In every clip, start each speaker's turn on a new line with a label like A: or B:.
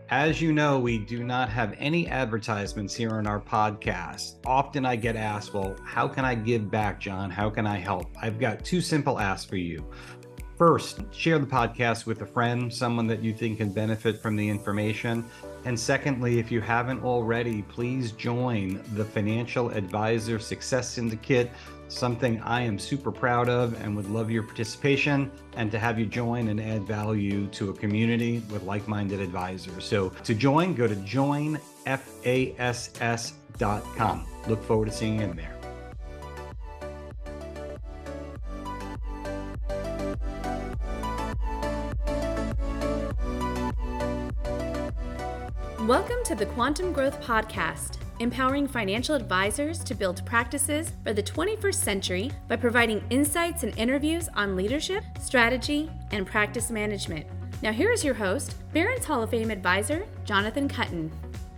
A: As you know, we do not have any advertisements here on our podcast. Often I get asked, well, how can I give back, John? How can I help? I've got two simple asks for you. First, share the podcast with a friend, someone that you think can benefit from the information. And secondly, if you haven't already, please join the Financial Advisor Success Syndicate, something I am super proud of and would love your participation and to have you join and add value to a community with like-minded advisors. So to join, go to joinfass.com. Look forward to seeing you in there.
B: Welcome to the Quantum Growth Podcast, empowering financial advisors to build practices for the 21st century by providing insights and interviews on leadership, strategy, and practice management. Now here is your host, Barron's Hall of Fame advisor, Jonathan Kuttin.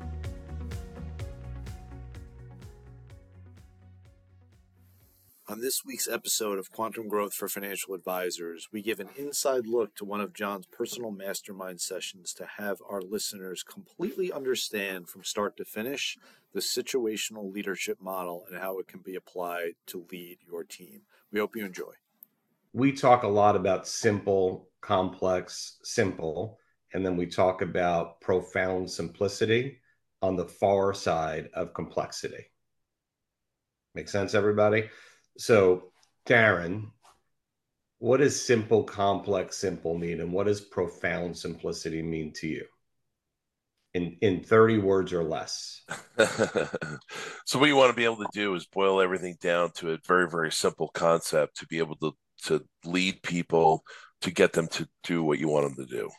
C: On this week's episode of Quantum Growth for Financial Advisors, we give an inside look to one of John's personal mastermind sessions to have our listeners completely understand from start to finish the situational leadership model and how it can be applied to lead your team. We hope you enjoy.
D: We talk a lot about simple, complex, simple, and then we talk about profound simplicity on the far side of complexity. Make sense, everybody? So, Darren, what does simple, complex, simple mean? And what does profound simplicity mean to you? In 30 words or less.
E: So what you want to be able to do is boil everything down to a very, very simple concept to be able to lead people, to get them to do what you want them to do.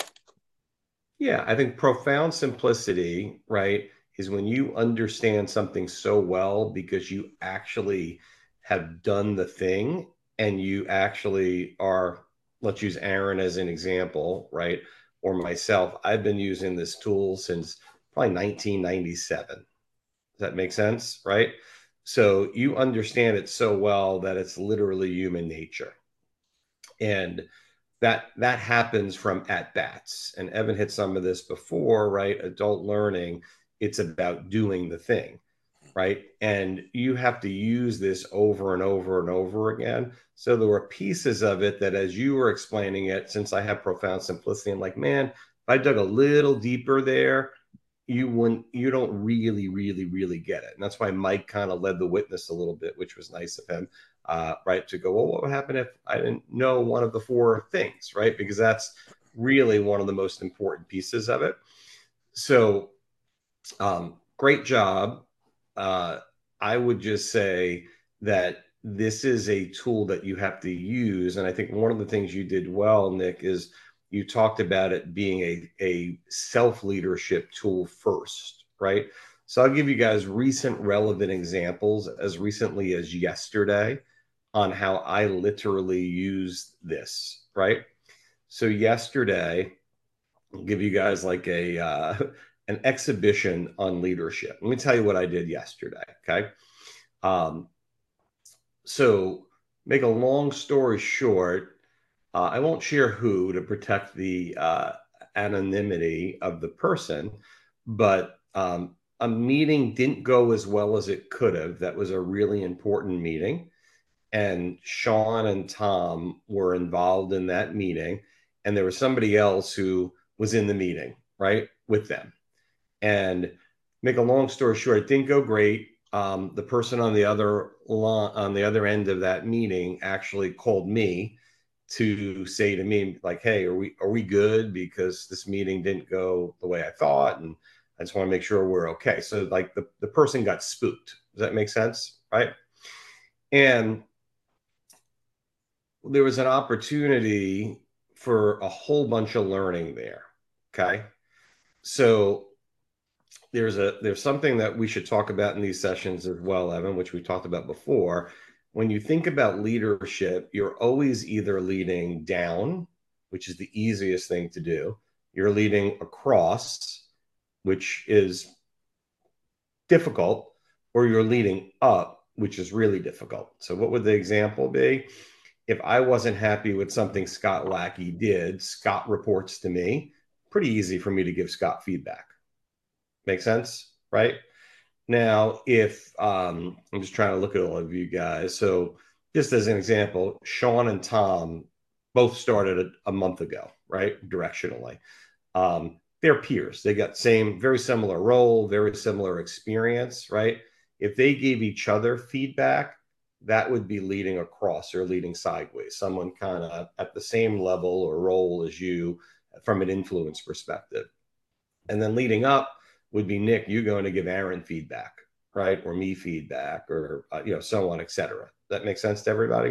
D: Yeah, I think profound simplicity, right, is when you understand something so well because you actually have done the thing and you actually are, let's use Aaron as an example, right? Or myself, I've been using this tool since probably 1997. Does that make sense, right? So you understand it so well that it's literally human nature. And that happens from at-bats. And Evan hit some of this before, right? Adult learning, it's about doing the thing. Right. And you have to use this over and over and over again. So there were pieces of it that as you were explaining it, since I have profound simplicity, I'm like, man, if I dug a little deeper there, you don't really get it. And that's why Mike kind of led the witness a little bit, which was nice of him, right? To go, well, what would happen if I didn't know one of the four things, right? Because that's really one of the most important pieces of it. So great job. I would just say that this is a tool that you have to use. And I think one of the things you did well, Nick, is you talked about it being a self-leadership tool first, right? So I'll give you guys recent relevant examples as recently as yesterday on how I literally used this, right? So yesterday, I'll give you guys like an exhibition on leadership. Let me tell you what I did yesterday. Okay. So make a long story short, I won't share who to protect the anonymity of the person, but a meeting didn't go as well as it could have. That was a really important meeting. And Sean and Tom were involved in that meeting. And there was somebody else who was in the meeting, right, with them. And make a long story short, it didn't go great. The person on the other end of that meeting actually called me to say to me, like, hey, are we good? Because this meeting didn't go the way I thought. And I just want to make sure we're okay. So like the person got spooked. Does that make sense? Right. And there was an opportunity for a whole bunch of learning there. Okay. So there's something that we should talk about in these sessions as well, Evan, which we talked about before. When you think about leadership, you're always either leading down, which is the easiest thing to do. You're leading across, which is difficult, or you're leading up, which is really difficult. So what would the example be? If I wasn't happy with something Scott Lackey did, Scott reports to me. pretty easy for me to give Scott feedback. Make sense, right? Now, if I'm just trying to look at all of you guys. So just as an example, Sean and Tom both started a month ago, right? Directionally. They're peers. They got very similar role, very similar experience, right? If they gave each other feedback, that would be leading across or leading sideways, someone kind of at the same level or role as you from an influence perspective. And then leading up would be Nick, you going to give Aaron feedback, right? Or me feedback, or so on, et cetera. That makes sense to everybody.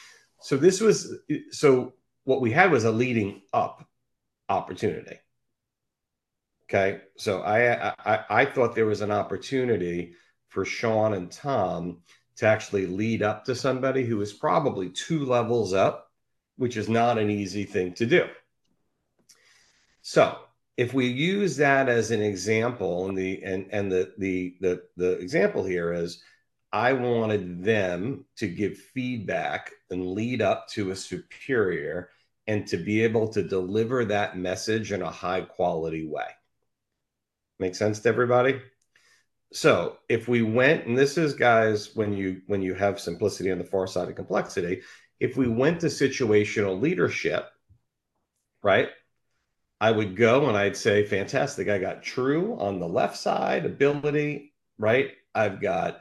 D: So what we had was a leading up opportunity. Okay, so I thought there was an opportunity for Sean and Tom to actually lead up to somebody who is probably 2 levels up, which is not an easy thing to do. So if we use that as an example, and the example here is, I wanted them to give feedback and lead up to a superior and to be able to deliver that message in a high quality way. Make sense to everybody? So if we went, and this is, guys, when you have simplicity on the far side of complexity, if we went to situational leadership, right? I would go and I'd say, fantastic. I got true on the left side, ability, right? I've got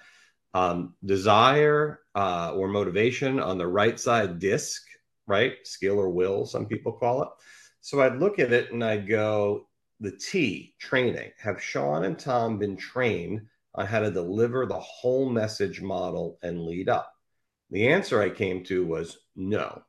D: desire or motivation on the right side, disc, right? Skill or will, some people call it. So I'd look at it and I'd go, the T, training. Have Sean and Tom been trained on how to deliver the whole message model and lead up? The answer I came to was no.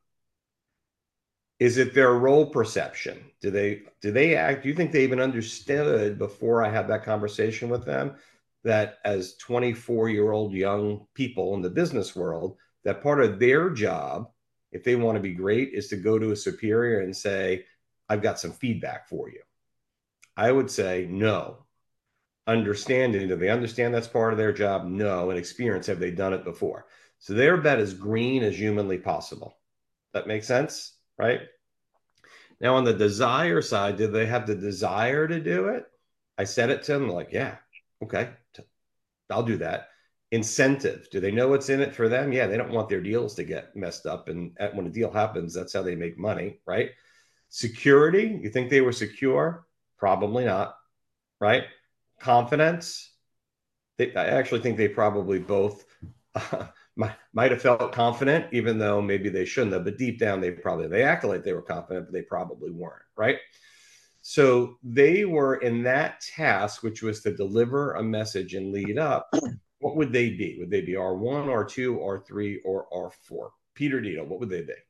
D: Is it their role perception? Do they act? Do you think they even understood before I had that conversation with them that as 24-year-old young people in the business world, that part of their job, if they want to be great, is to go to a superior and say, I've got some feedback for you? I would say no. Understanding, do they understand that's part of their job? No. And experience, have they done it before? So their bet is green as humanly possible. That makes sense, right? Now, on the desire side, did they have the desire to do it? I said it to them like, yeah, okay, I'll do that. Incentive, do they know what's in it for them? Yeah, they don't want their deals to get messed up. And when a deal happens, that's how they make money, right? Security, you think they were secure? Probably not, right? Confidence, I actually think they probably both might have felt confident, even though maybe they shouldn't have. But deep down, they acted like they were confident, but they probably weren't, right? So they were in that task, which was to deliver a message and lead up. What would they be? Would they be R1, R2, R3, or R4? Peter Dito, what would they be? I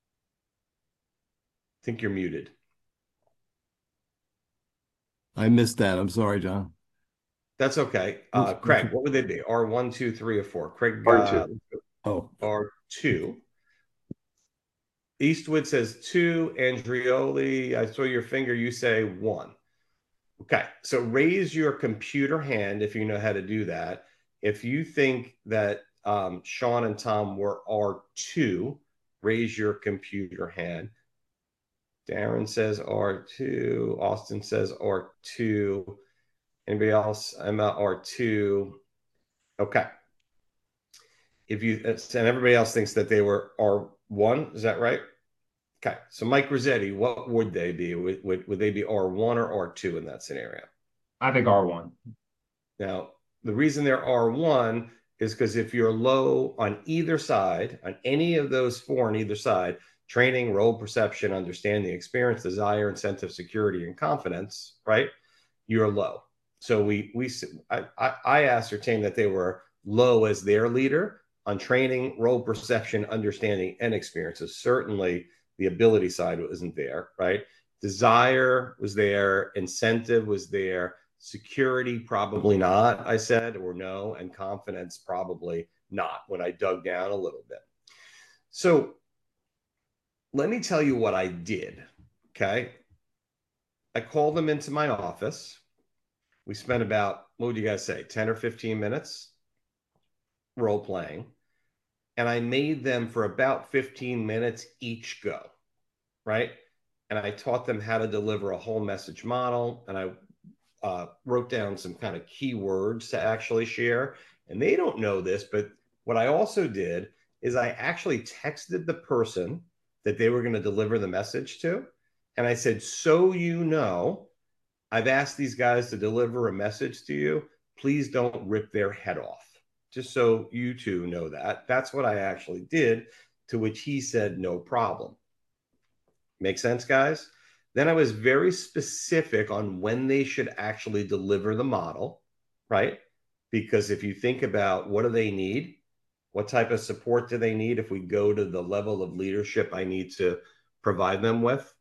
D: think you're muted.
F: I missed that. I'm sorry, John.
D: That's okay. Craig, what would they be? R1, 2, 3, or 4? Craig,
F: R2.
D: R2. Eastwood says 2. Andrioli, I saw your finger. You say 1. Okay. So raise your computer hand if you know how to do that. If you think that Sean and Tom were R2, raise your computer hand. Darren says R2. Austin says R2. Anybody else? I'm at R2. Okay. And everybody else thinks that they were R1, is that right? Okay. So Mike Rossetti, what would they be? Would they be R1 or R2 in that scenario?
G: I think R1.
D: Now, the reason they're R1 is because if you're low on either side, on any of those 4 on either side, training, role perception, understanding, experience, desire, incentive, security, and confidence, right? You're low. So I ascertained that they were low as their leader on training, role perception, understanding, and experiences. Certainly the ability side wasn't there, right? Desire was there, incentive was there, security probably not, I said, or no, and confidence probably not when I dug down a little bit. So let me tell you what I did, okay? I called them into my office. We spent about, what would you guys say, 10 or 15 minutes role playing. And I made them for about 15 minutes each go, right? and I taught them how to deliver a whole message model. And I wrote down some kind of keywords to actually share. And they don't know this, but what I also did is I actually texted the person that they were going to deliver the message to. And I said, so you know, I've asked these guys to deliver a message to you. Please don't rip their head off. Just so you two know that. That's what I actually did, to which he said, no problem. Make sense, guys? Then I was very specific on when they should actually deliver the model, right? Because if you think about what do they need, what type of support do they need if we go to the level of leadership I need to provide them with?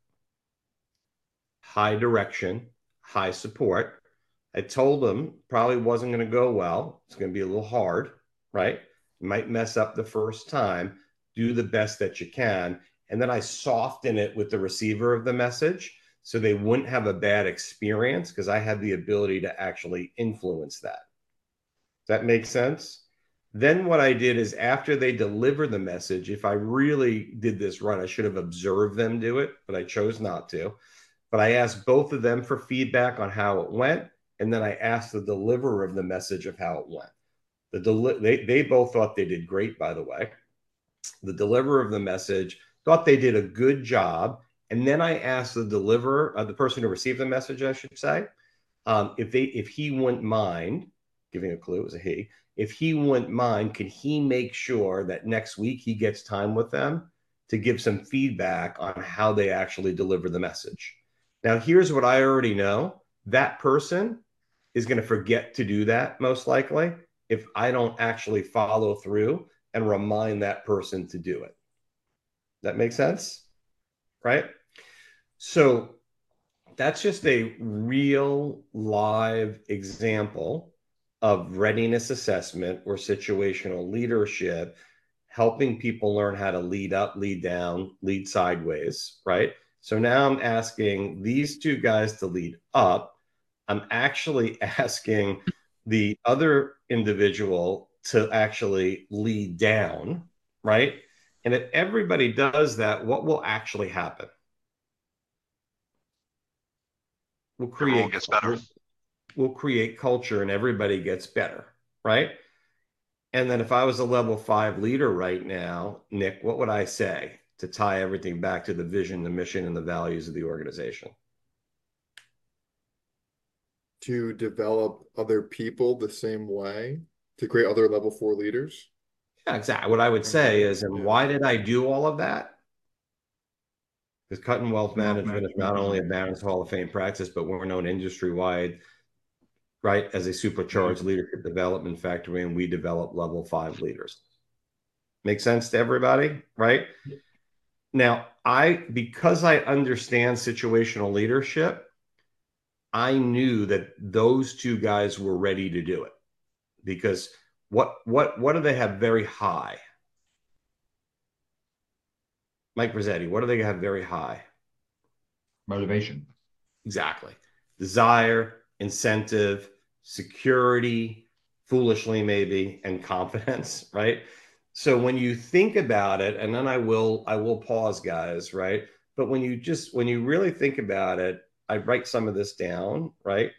D: High direction, high support. I told them probably wasn't going to go well. It's going to be a little hard, right? You might mess up the first time. Do the best that you can. And then I soften it with the receiver of the message so they wouldn't have a bad experience, because I had the ability to actually influence that. Does that make sense? Then what I did is, after they deliver the message, if I really did this right, I should have observed them do it, but I chose not to. But I asked both of them for feedback on how it went. And then I asked the deliverer of the message of how it went. They both thought they did great, by the way. The deliverer of the message thought they did a good job. And then I asked the deliverer, the person who received the message, I should say, if he wouldn't mind, giving a clue, it was a he, if he wouldn't mind, can he make sure that next week he gets time with them to give some feedback on how they actually deliver the message? Now, here's what I already know. That person is going to forget to do that, most likely, if I don't actually follow through and remind that person to do it. That makes sense? Right? So that's just a real live example of readiness assessment or situational leadership, helping people learn how to lead up, lead down, lead sideways, right? So now I'm asking these two guys to lead up. I'm actually asking the other individual to actually lead down, right? And if everybody does that, what will actually happen?
G: Everyone gets better.
D: We'll create culture and everybody gets better, right? And then if I was a level 5 leader right now, Nick, what would I say to tie everything back to the vision, the mission, and the values of the organization?
G: To develop other people the same way, to create other level 4 leaders.
D: Yeah, exactly. What I would say is, and why did I do all of that? Because Cutting Wealth Management is not only a Barron's Hall of Fame practice, but we're known industry-wide, right, as a supercharged leadership development factory, and we develop level 5 leaders. Make sense to everybody, right? Now, because I understand situational leadership, I knew that those two guys were ready to do it. Because what do they have very high? Mike Rossetti, what do they have very high?
H: Motivation.
D: Exactly. Desire, incentive, security, foolishly maybe, and confidence, right? So when you think about it, and then I will pause, guys, right? But when you really think about it, I write some of this down, right?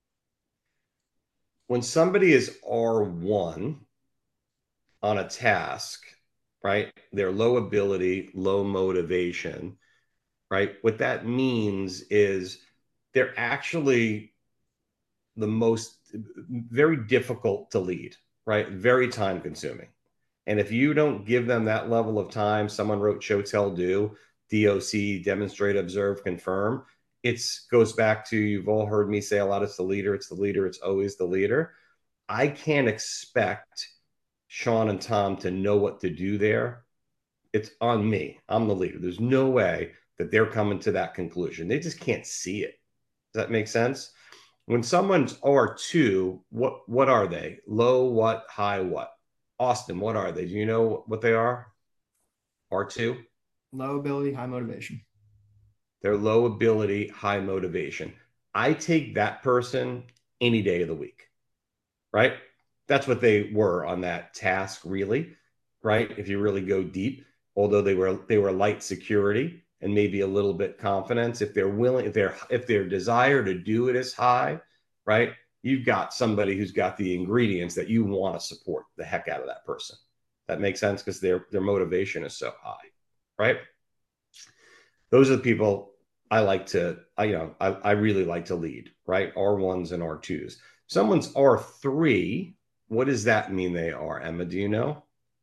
D: When somebody is R1 on a task, right? They're low ability, low motivation, right? What that means is they're actually the most very difficult to lead, right? Very time consuming. And if you don't give them that level of time, someone wrote show, tell, do, DOC, demonstrate, observe, confirm. It goes back to, you've all heard me say a lot, it's the leader, it's always the leader. I can't expect Sean and Tom to know what to do there. It's on me. I'm the leader. There's no way that they're coming to that conclusion. They just can't see it. Does that make sense? When someone's R2, what are they? Low what, high what? Austin, what are they? Do you know what they are? R2?
I: Low ability, high motivation.
D: They're low ability, high motivation. I take that person any day of the week, right? That's what they were on that task, really, right? If you really go deep, although they were light security, and maybe a little bit confidence. If they're willing, if their desire to do it is high, right? You've got somebody who's got the ingredients that you want to support the heck out of that person. That makes sense because their motivation is so high, right? Those are the people I like to, I really like to lead, right? R1s and R2s. Someone's R3. What does that mean they are, Emma? Do you know?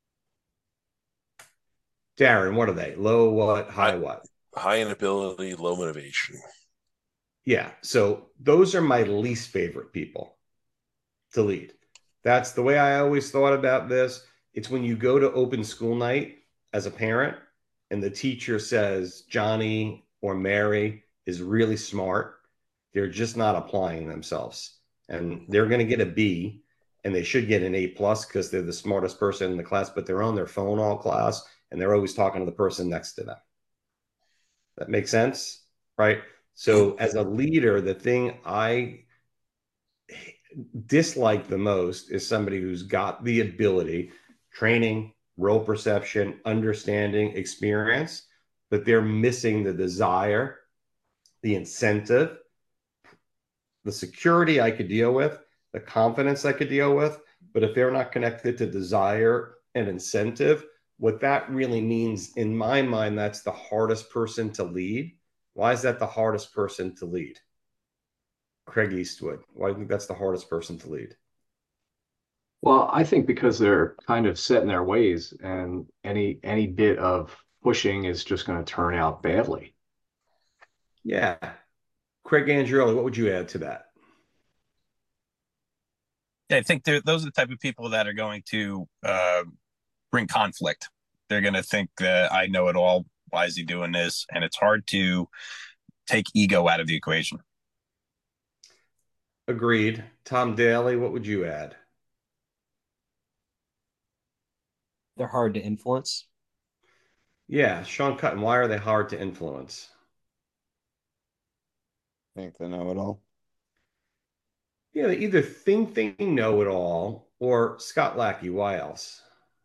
D: Darren, what are they? Low what? High what?
E: High in ability, low motivation.
D: Yeah. So those are my least favorite people to lead. That's the way I always thought about this. It's when you go to open school night as a parent and the teacher says Johnny or Mary is really smart. They're just not applying themselves. And they're going to get a B, and they should get an A plus because they're the smartest person in the class, but they're on their phone all class and they're always talking to the person next to them. That makes sense, right? So as a leader, the thing I dislike the most is somebody who's got the ability, training, role perception, understanding, experience, but they're missing the desire, the incentive, the security I could deal with, the confidence I could deal with. But if they're not connected to desire and incentive, what that really means in my mind, that's the hardest person to lead. Why is that the hardest person to lead? Craig Eastwood. Why do you think that's the hardest person to lead?
J: Well, I think because they're kind of set in their ways, and any bit of pushing is just going to turn out badly.
D: Yeah. Craig Andreoli, what would you add to that?
K: I think those are the type of people that are going to bring conflict. They're going to think that I know it all. Why is he doing this? And it's hard to take ego out of the equation.
D: Agreed. Tom Daly, what would you add?
L: They're hard to influence.
D: Yeah, Sean Cutton, why are they hard to influence?
F: I think they know it all.
D: Yeah, they either think they know it all, or Scott Lackey, why else?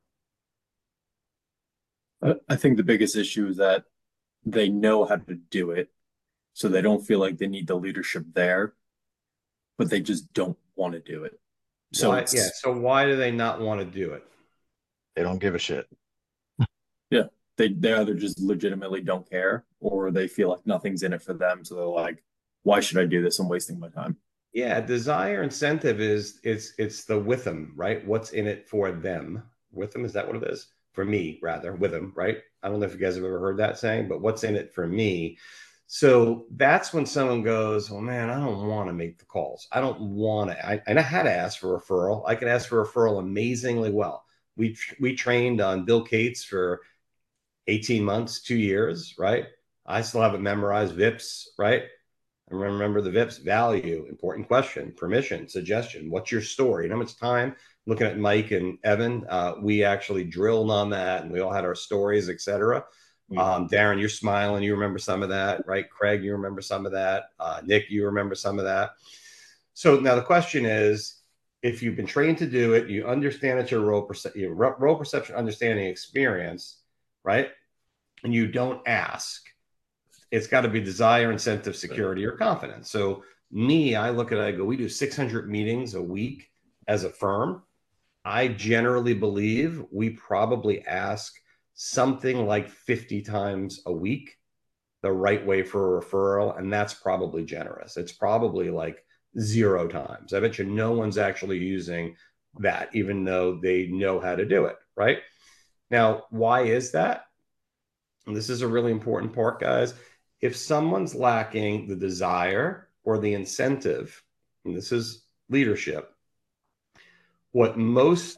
M: I think the biggest issue is that they know how to do it, so they don't feel like they need the leadership there, but they just don't want to do it. So
D: so why do they not want to do it?
F: They don't give a shit.
M: Yeah, they either just legitimately don't care, or they feel like nothing's in it for them, so they're like, why should I do this? I'm wasting my time.
D: Yeah, desire incentive is it's the with them, right? What's in it for them? With them, is that what it is? For me, rather, with them, right? I don't know if you guys have ever heard that saying, but what's in it for me? So that's when someone goes, well, man, I don't want to make the calls. I don't want to. I know how to ask for a referral. I can ask for a referral amazingly well. We trained on Bill Cates for 18 months, 2 years, right? I still have it memorized. VIPs, right? I remember the VIPs: value, important question, permission, suggestion. What's your story? And how much time? Looking at Mike and Evan, we actually drilled on that, and we all had our stories, etc. Darren, you're smiling. You remember some of that, right? Craig, you remember some of that. Nick, you remember some of that. So now the question is, if you've been trained to do it, you understand it's your role perception, understanding, experience, right? And you don't ask, it's got to be desire, incentive, security, or confidence. So me, I look at it, I go, we do 600 meetings a week as a firm. I generally believe we probably ask something like 50 times a week the right way for a referral, and that's probably generous. It's probably like 0 times. I bet you no one's actually using that, even though they know how to do it, right? Now, why is that? And this is a really important part, guys. If someone's lacking the desire or the incentive, and this is leadership, what most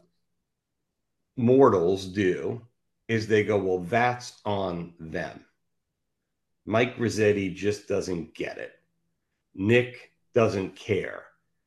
D: mortals do is they go, well, that's on them. Mike Rossetti just doesn't get it. Nick doesn't care.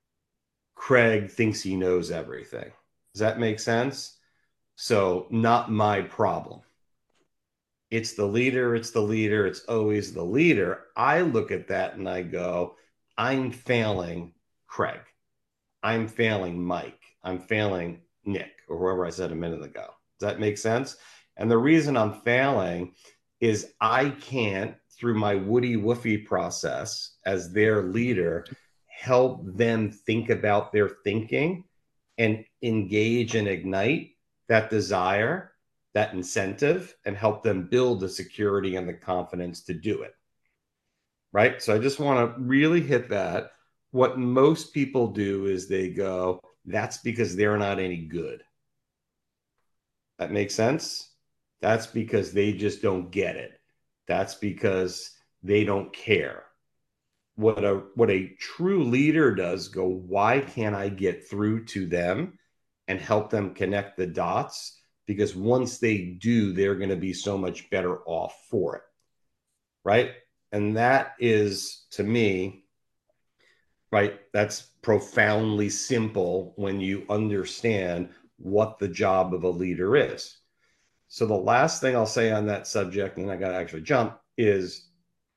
D: Craig thinks he knows everything. Does that make sense? So not my problem. It's the leader. It's the leader. It's always the leader. I look at that and I go, I'm failing Craig. I'm failing Mike. I'm failing Nick, or whoever I said a minute ago. Does that make sense? And the reason I'm failing is I can't, through my Woody Woofy process as their leader, help them think about their thinking and engage and ignite that desire, that incentive, and help them build the security and the confidence to do it. Right? So I just want to really hit that. What most people do is they go, that's because they're not any good. That makes sense? That's because they just don't get it. That's because they don't care. What a true leader does go, why can't I get through to them and help them connect the dots? Because once they do, they're going to be so much better off for it. Right? And that is, to me, right, that's profoundly simple when you understand what the job of a leader is. So the last thing I'll say on that subject, and I got to actually jump, is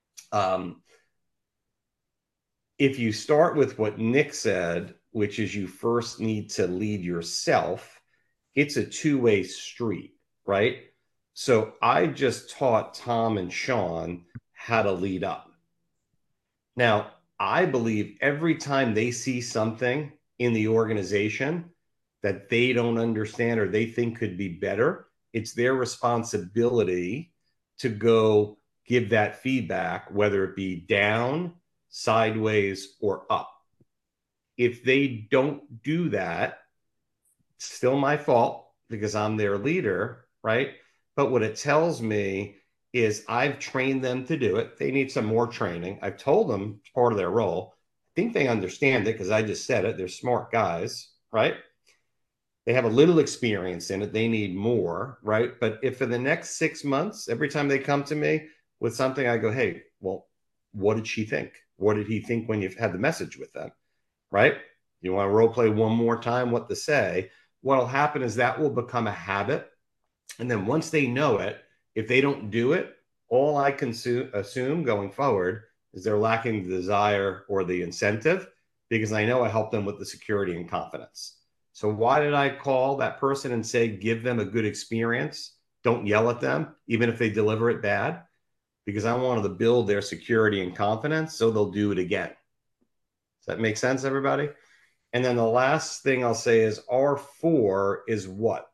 D: if you start with what Nick said, which is you first need to lead yourself, it's a two-way street, right? So I just taught Tom and Sean how to lead up. Now, I believe every time they see something in the organization that they don't understand or they think could be better, it's their responsibility to go give that feedback, whether it be down, sideways, or up. If they don't do that, it's still my fault because I'm their leader, right? But what it tells me is I've trained them to do it. They need some more training. I've told them it's part of their role. I think they understand it because I just said it. They're smart guys, right? They have a little experience in it. They need more, right? But if for the next 6 months, every time they come to me with something, I go, hey, well, what did she think? What did he think when you've had the message with them, right? You want to role play one more time what to say. What'll happen is that will become a habit. And then once they know it, if they don't do it, all I can assume going forward is they're lacking the desire or the incentive, because I know I help them with the security and confidence. So why did I call that person and say, give them a good experience? Don't yell at them, even if they deliver it bad, because I wanted to build their security and confidence so they'll do it again. Does that make sense, everybody? And then the last thing I'll say is R4 is what?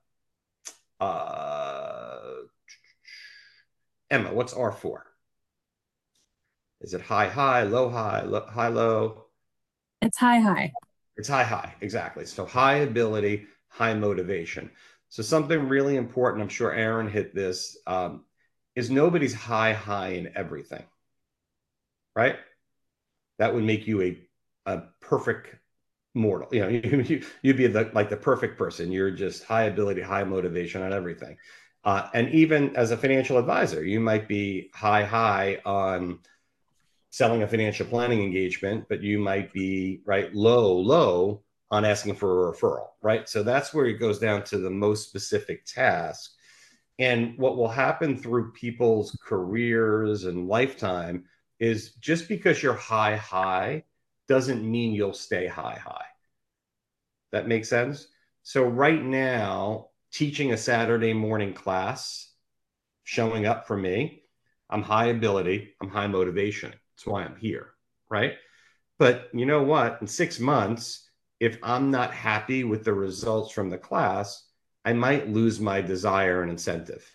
D: Emma, what's R4? Is it high, high, low, high, high, low?
N: It's high, high.
D: It's high, high, exactly. So high ability, high motivation. So something really important, I'm sure Aaron hit this, is nobody's high, high in everything, right? That would make you a perfect mortal. You know, you'd be like the perfect person. You're just high ability, high motivation on everything. And even as a financial advisor, you might be high on selling a financial planning engagement, but you might be low on asking for a referral, right? So that's where it goes down to the most specific task. And what will happen through people's careers and lifetime is just because you're high doesn't mean you'll stay high. That makes sense? So right now, teaching a Saturday morning class, showing up for me, I'm high ability, I'm high motivation. That's why I'm here, right? But you know what? In 6 months, if I'm not happy with the results from the class, I might lose my desire and incentive.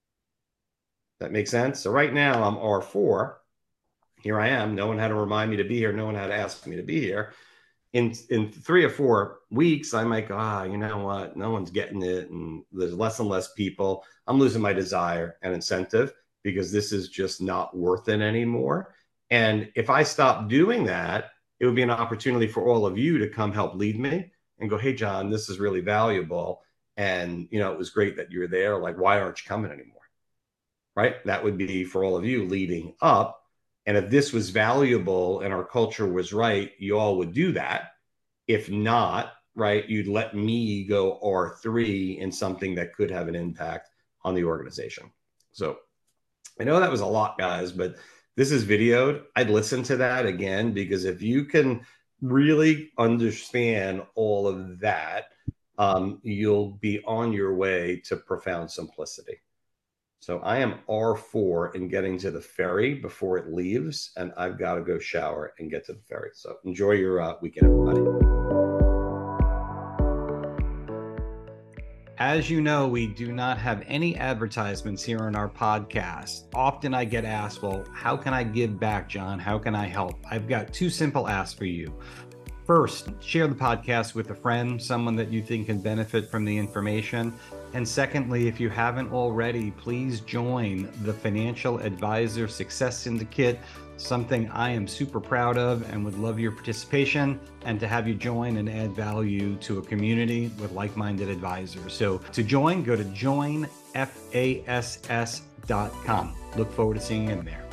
D: That makes sense? So right now I'm R4. Here I am. No one had to remind me to be here. No one had to ask me to be here. In 3 or 4 weeks, I might go, you know what? No one's getting it. And there's less and less people. I'm losing my desire and incentive because this is just not worth it anymore. And if I stop doing that, it would be an opportunity for all of you to come help lead me and go, hey, John, this is really valuable. And, you know, it was great that you're there. Like, why aren't you coming anymore? Right? That would be for all of you leading up. And if this was valuable and our culture was right, you all would do that. If not, right, you'd let me go R3 in something that could have an impact on the organization. So I know that was a lot, guys, but this is videoed. I'd listen to that again, because if you can really understand all of that, you'll be on your way to profound simplicity. So I am R4 in getting to the ferry before it leaves, and I've got to go shower and get to the ferry. So enjoy your weekend, everybody.
A: As you know, we do not have any advertisements here on our podcast. Often I get asked, well, how can I give back, John? How can I help? I've got two simple asks for you. First, share the podcast with a friend, someone that you think can benefit from the information. And secondly, if you haven't already, please join the Financial Advisor Success Syndicate, something I am super proud of and would love your participation and to have you join and add value to a community with like-minded advisors. So to join, go to joinfass.com. Look forward to seeing you in there.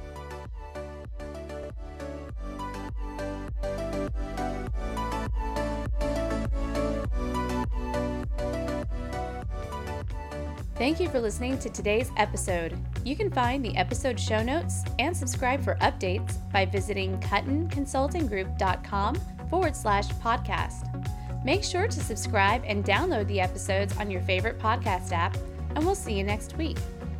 B: Thank you for listening to today's episode. You can find the episode show notes and subscribe for updates by visiting cuttonconsultinggroup.com/podcast. Make sure to subscribe and download the episodes on your favorite podcast app, and we'll see you next week.